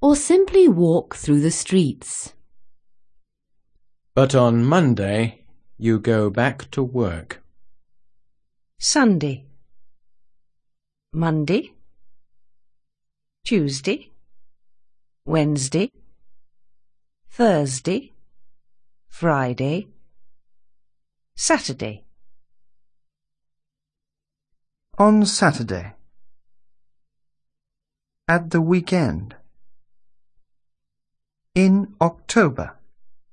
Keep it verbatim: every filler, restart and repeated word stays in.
or simply walk through the streets. But on Monday, you go back to work. Sunday, Monday, Tuesday, Wednesday, Thursday, Friday, Saturday. On Saturday. At the weekend. In October.